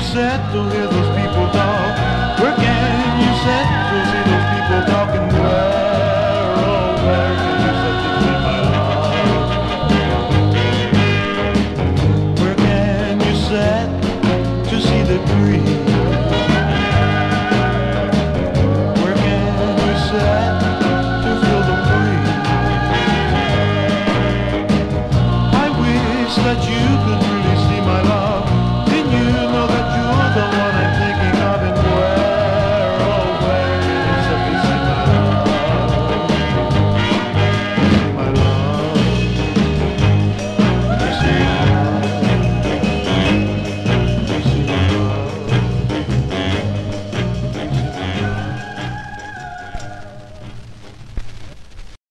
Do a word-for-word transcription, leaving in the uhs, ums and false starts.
sit to hear those people talk? Where can you sit to see those people talking? Where, oh, where can you sit to see my heart? Where can you sit to see the breeze?